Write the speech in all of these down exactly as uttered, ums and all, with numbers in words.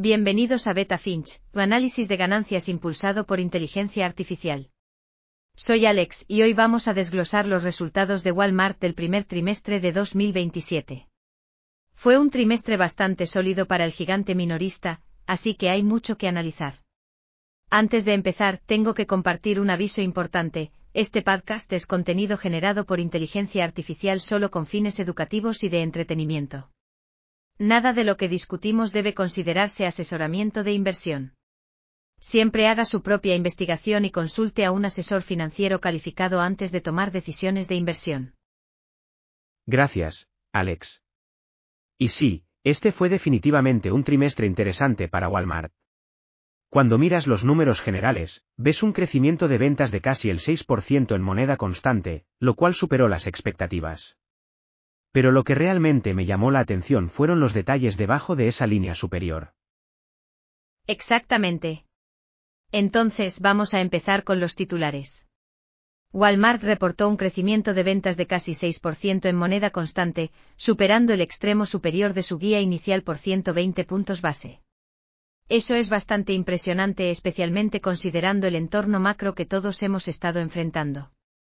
Bienvenidos a Beta Finch, tu análisis de ganancias impulsado por inteligencia artificial. Soy Alex y hoy vamos a desglosar los resultados de Walmart del primer trimestre de dos mil veintisiete. Fue un trimestre bastante sólido para el gigante minorista, así que hay mucho que analizar. Antes de empezar, tengo que compartir un aviso importante: este podcast es contenido generado por inteligencia artificial solo con fines educativos y de entretenimiento. Nada de lo que discutimos debe considerarse asesoramiento de inversión. Siempre haga su propia investigación y consulte a un asesor financiero calificado antes de tomar decisiones de inversión. Gracias, Alex. Y sí, este fue definitivamente un trimestre interesante para Walmart. Cuando miras los números generales, ves un crecimiento de ventas de casi el seis por ciento en moneda constante, lo cual superó las expectativas. Pero lo que realmente me llamó la atención fueron los detalles debajo de esa línea superior. Exactamente. Entonces vamos a empezar con los titulares. Walmart reportó un crecimiento de ventas de casi seis por ciento en moneda constante, superando el extremo superior de su guía inicial por ciento veinte puntos base. Eso es bastante impresionante, especialmente considerando el entorno macro que todos hemos estado enfrentando.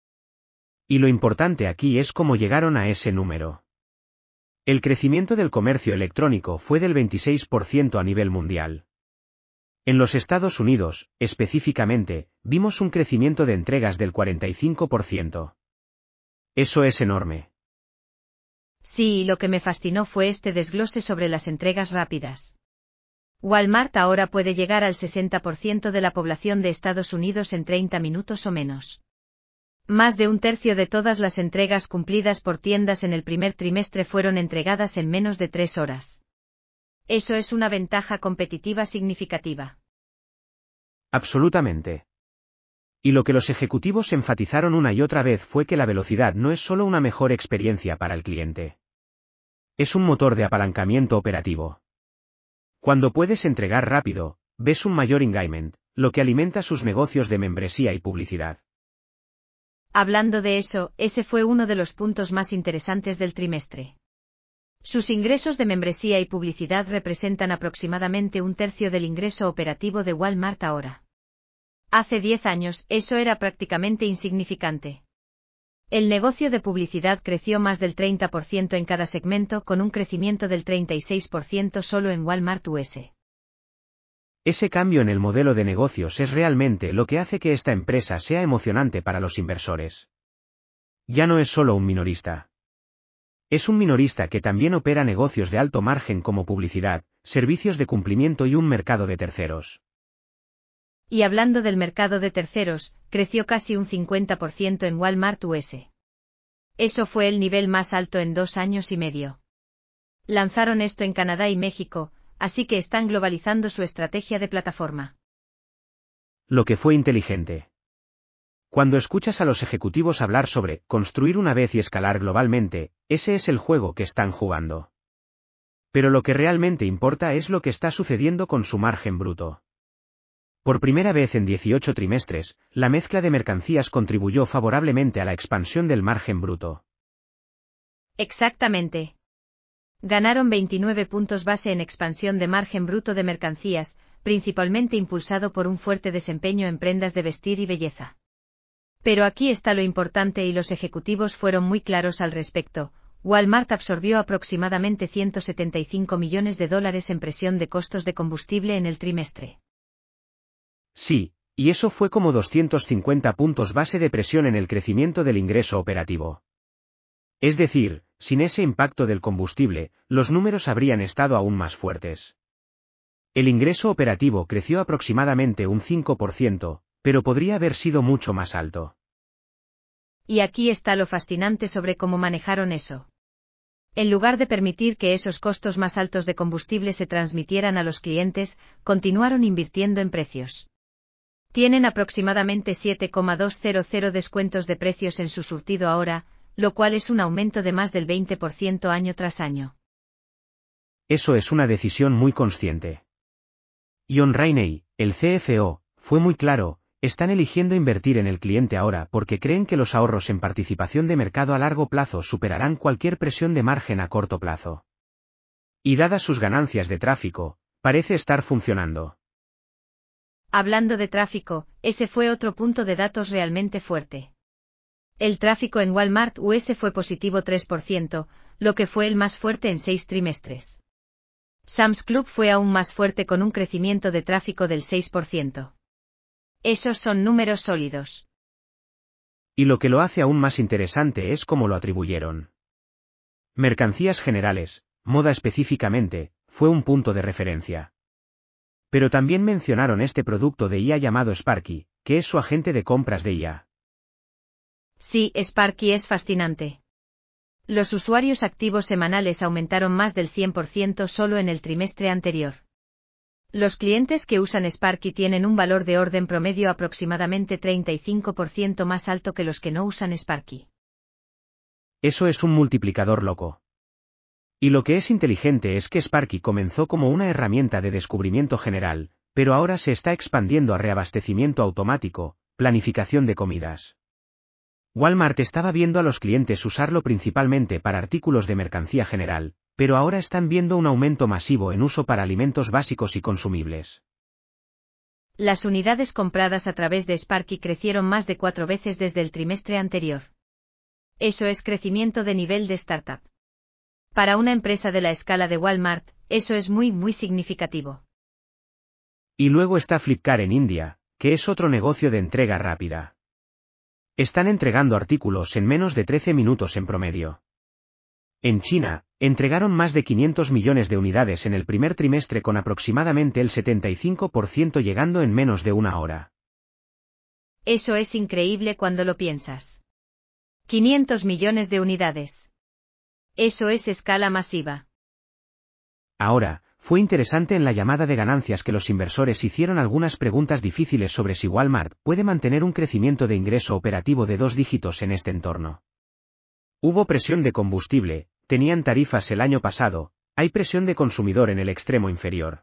Y lo importante aquí es cómo llegaron a ese número. El crecimiento del comercio electrónico fue del veintiséis por ciento a nivel mundial. En los Estados Unidos, específicamente, vimos un crecimiento de entregas del cuarenta y cinco por ciento. Eso es enorme. Sí, y lo que me fascinó fue este desglose sobre las entregas rápidas. Walmart ahora puede llegar al sesenta por ciento de la población de Estados Unidos en treinta minutos o menos. Más de un tercio de todas las entregas cumplidas por tiendas en el primer trimestre fueron entregadas en menos de tres horas. Eso es una ventaja competitiva significativa. Absolutamente. Y lo que los ejecutivos enfatizaron una y otra vez fue que la velocidad no es solo una mejor experiencia para el cliente. Es un motor de apalancamiento operativo. Cuando puedes entregar rápido, ves un mayor engagement, lo que alimenta sus negocios de membresía y publicidad. Hablando de eso, ese fue uno de los puntos más interesantes del trimestre. Sus ingresos de membresía y publicidad representan aproximadamente un tercio del ingreso operativo de Walmart ahora. Hace diez años, eso era prácticamente insignificante. El negocio de publicidad creció más del treinta por ciento en cada segmento, con un crecimiento del treinta y seis por ciento solo en Walmart U S. Ese cambio en el modelo de negocios es realmente lo que hace que esta empresa sea emocionante para los inversores. Ya no es solo un minorista. Es un minorista que también opera negocios de alto margen como publicidad, servicios de cumplimiento y un mercado de terceros. Y hablando del mercado de terceros, creció casi un cincuenta por ciento en Walmart U S. Eso fue el nivel más alto en dos años y medio. Lanzaron esto en Canadá y México, así que están globalizando su estrategia de plataforma. Lo que fue inteligente. Cuando escuchas a los ejecutivos hablar sobre construir una vez y escalar globalmente, ese es el juego que están jugando. Pero lo que realmente importa es lo que está sucediendo con su margen bruto. Por primera vez en dieciocho trimestres, la mezcla de mercancías contribuyó favorablemente a la expansión del margen bruto. Exactamente. Ganaron veintinueve puntos base en expansión de margen bruto de mercancías, principalmente impulsado por un fuerte desempeño en prendas de vestir y belleza. Pero aquí está lo importante y los ejecutivos fueron muy claros al respecto. Walmart absorbió aproximadamente ciento setenta y cinco millones de dólares en presión de costos de combustible en el trimestre. Sí, y eso fue como doscientos cincuenta puntos base de presión en el crecimiento del ingreso operativo. Es decir, sin ese impacto del combustible, los números habrían estado aún más fuertes. El ingreso operativo creció aproximadamente un cinco por ciento, pero podría haber sido mucho más alto. Y aquí está lo fascinante sobre cómo manejaron eso. En lugar de permitir que esos costos más altos de combustible se transmitieran a los clientes, continuaron invirtiendo en precios. Tienen aproximadamente siete coma doscientos descuentos de precios en su surtido ahora, lo cual es un aumento de más del veinte por ciento año tras año. Eso es una decisión muy consciente. John Rainey, el C F O, fue muy claro: están eligiendo invertir en el cliente ahora porque creen que los ahorros en participación de mercado a largo plazo superarán cualquier presión de margen a corto plazo. Y dadas sus ganancias de tráfico, Parece estar funcionando. Hablando de tráfico, ese fue otro punto de datos realmente fuerte. El tráfico en Walmart U S fue positivo tres por ciento, lo que fue el más fuerte en seis trimestres. Sam's Club fue aún más fuerte con un crecimiento de tráfico del seis por ciento. Esos son números sólidos. Y lo que lo hace aún más interesante es cómo lo atribuyeron. Mercancías generales, moda específicamente, fue un punto de referencia. Pero también mencionaron este producto de I A llamado Sparky, que es su agente de compras de I A. Sí, Sparky es fascinante. Los usuarios activos semanales aumentaron más del cien por ciento solo en el trimestre anterior. Los clientes que usan Sparky tienen un valor de orden promedio aproximadamente treinta y cinco por ciento más alto que los que no usan Sparky. Eso es un multiplicador loco. Y lo que es inteligente es que Sparky comenzó como una herramienta de descubrimiento general, pero ahora se está expandiendo a reabastecimiento automático, planificación de comidas. Walmart estaba viendo a los clientes usarlo principalmente para artículos de mercancía general, pero ahora están viendo un aumento masivo en uso para alimentos básicos y consumibles. Las unidades compradas a través de Sparky crecieron más de cuatro veces desde el trimestre anterior. Eso es crecimiento de nivel de startup. Para una empresa de la escala de Walmart, eso es muy muy significativo. Y luego está Flipkart en India, que es otro negocio de entrega rápida. Están entregando artículos en menos de trece minutos en promedio. En China, entregaron más de quinientos millones de unidades en el primer trimestre con aproximadamente el setenta y cinco por ciento llegando en menos de una hora. Eso es increíble cuando lo piensas. quinientos millones de unidades. Eso es escala masiva. Ahora, fue interesante en la llamada de ganancias que los inversores hicieron algunas preguntas difíciles sobre si Walmart puede mantener un crecimiento de ingreso operativo de dos dígitos en este entorno. Hubo presión de combustible, tenían tarifas el año pasado, hay presión de consumidor en el extremo inferior.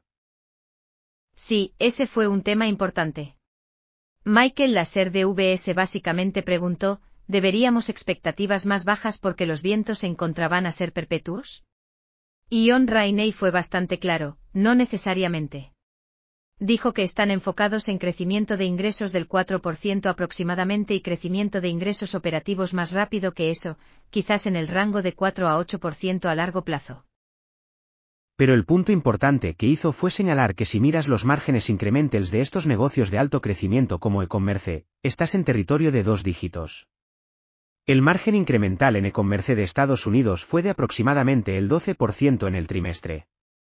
Sí, ese fue un tema importante. Michael Lasser de V S básicamente preguntó, ¿deberíamos expectativas más bajas porque los vientos se encontraban a ser perpetuos? Y John Rainey fue bastante claro, no necesariamente. Dijo que están enfocados en crecimiento de ingresos del cuatro por ciento aproximadamente y crecimiento de ingresos operativos más rápido que eso, quizás en el rango de cuatro a ocho por ciento a largo plazo. Pero el punto importante que hizo fue señalar que si miras los márgenes incrementales de estos negocios de alto crecimiento como e-commerce, estás en territorio de dos dígitos. El margen incremental en e-commerce de Estados Unidos fue de aproximadamente el doce por ciento en el trimestre.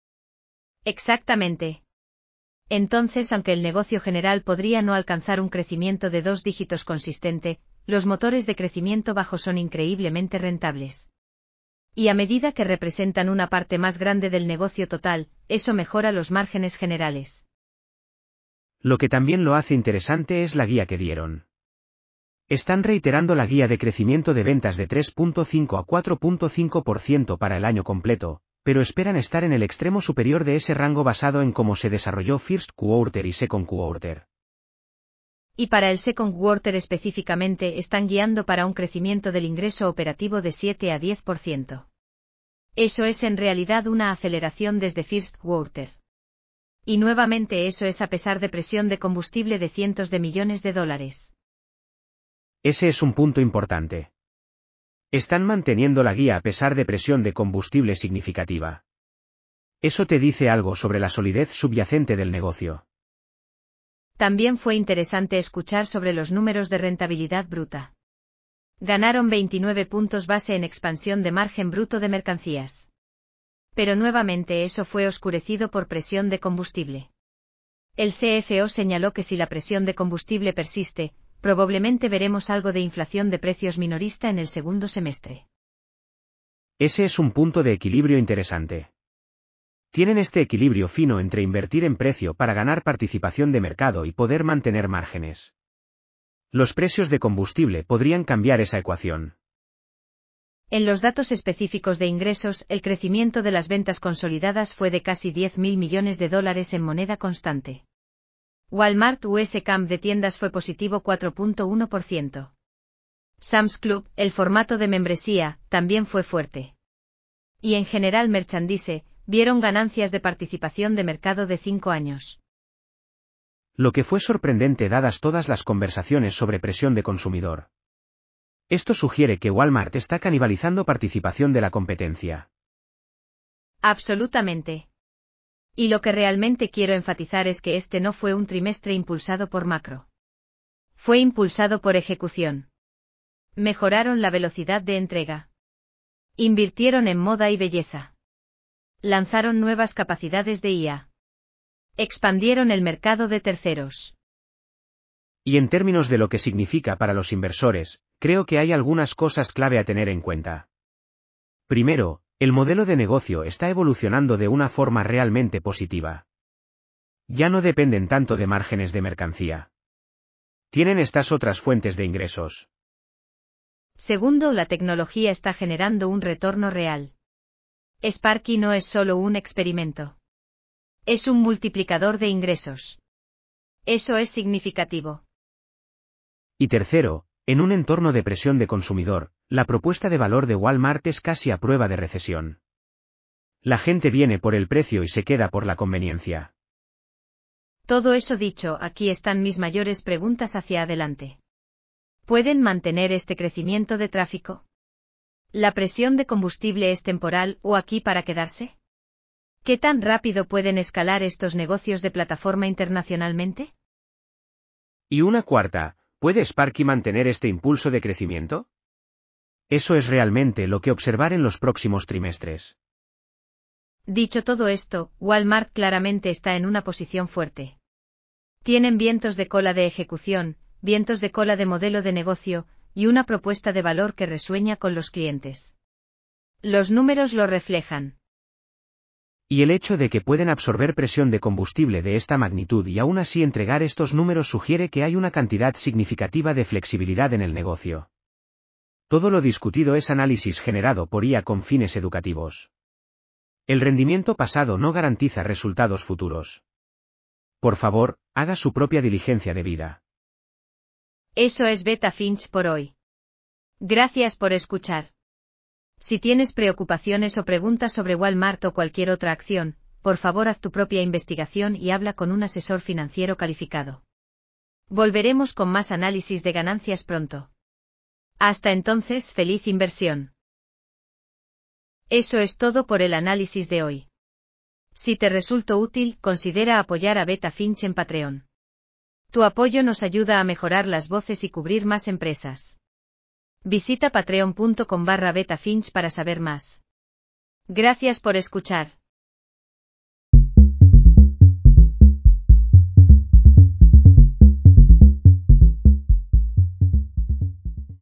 Exactamente. Entonces, aunque el negocio general podría no alcanzar un crecimiento de dos dígitos consistente, los motores de crecimiento bajo son increíblemente rentables. Y a medida que representan una parte más grande del negocio total, eso mejora los márgenes generales. Lo que también lo hace interesante es la guía que dieron. Están reiterando la guía de crecimiento de ventas de tres punto cinco a cuatro punto cinco por ciento para el año completo, pero esperan estar en el extremo superior de ese rango basado en cómo se desarrolló First Quarter y Second Quarter. Y para el Second Quarter específicamente están guiando para un crecimiento del ingreso operativo de siete a diez por ciento. Eso es en realidad una aceleración desde First Quarter. Y nuevamente eso es a pesar de presión de combustible de cientos de millones de dólares. Ese es un punto importante. Están manteniendo la guía a pesar de presión de combustible significativa. Eso te dice algo sobre la solidez subyacente del negocio. También fue interesante escuchar sobre los números de rentabilidad bruta. Ganaron veintinueve puntos base en expansión de margen bruto de mercancías. Pero nuevamente eso fue oscurecido por presión de combustible. El C F O señaló que si la presión de combustible persiste, probablemente veremos algo de inflación de precios minorista en el segundo semestre. Ese es un punto de equilibrio interesante. Tienen este equilibrio fino entre invertir en precio para ganar participación de mercado y poder mantener márgenes. Los precios de combustible podrían cambiar esa ecuación. En los datos específicos de ingresos, el crecimiento de las ventas consolidadas fue de casi diez mil millones de dólares en moneda constante. Walmart U S Camp de tiendas fue positivo cuatro punto uno por ciento. Sam's Club, el formato de membresía, también fue fuerte. Y en general Merchandise, vieron ganancias de participación de mercado de cinco años. Lo que fue sorprendente dadas todas las conversaciones sobre presión de consumidor. Esto sugiere que Walmart está canibalizando participación de la competencia. Absolutamente. Y lo que realmente quiero enfatizar es que este no fue un trimestre impulsado por macro. Fue impulsado por ejecución. Mejoraron la velocidad de entrega. Invirtieron en moda y belleza. Lanzaron nuevas capacidades de I A. Expandieron el mercado de terceros. Y en términos de lo que significa para los inversores, creo que hay algunas cosas clave a tener en cuenta. Primero, el modelo de negocio está evolucionando de una forma realmente positiva. Ya no dependen tanto de márgenes de mercancía. Tienen estas otras fuentes de ingresos. Segundo, la tecnología está generando un retorno real. Sparky no es solo un experimento. Es un multiplicador de ingresos. Eso es significativo. Y tercero, en un entorno de presión de consumidor, la propuesta de valor de Walmart es casi a prueba de recesión. La gente viene por el precio y se queda por la conveniencia. Todo eso dicho, aquí están mis mayores preguntas hacia adelante. ¿Pueden mantener este crecimiento de tráfico? ¿La presión de combustible es temporal o aquí para quedarse? ¿Qué tan rápido pueden escalar estos negocios de plataforma internacionalmente? Y una cuarta, ¿puede Sparky mantener este impulso de crecimiento? Eso es realmente lo que observar en los próximos trimestres. Dicho todo esto, Walmart claramente está en una posición fuerte. Tienen vientos de cola de ejecución, vientos de cola de modelo de negocio, y una propuesta de valor que resuena con los clientes. Los números lo reflejan. Y el hecho de que pueden absorber presión de combustible de esta magnitud y aún así entregar estos números sugiere que hay una cantidad significativa de flexibilidad en el negocio. Todo lo discutido es análisis generado por I A con fines educativos. El rendimiento pasado no garantiza resultados futuros. Por favor, haga su propia diligencia debida. Eso es Beta Finch por hoy. Gracias por escuchar. Si tienes preocupaciones o preguntas sobre Walmart o cualquier otra acción, por favor haz tu propia investigación y habla con un asesor financiero calificado. Volveremos con más análisis de ganancias pronto. Hasta entonces, feliz inversión. Eso es todo por el análisis de hoy. Si te resultó útil, considera apoyar a Beta Finch en Patreon. Tu apoyo nos ayuda a mejorar las voces y cubrir más empresas. Visita patreon punto com barra beta finch para saber más. Gracias por escuchar.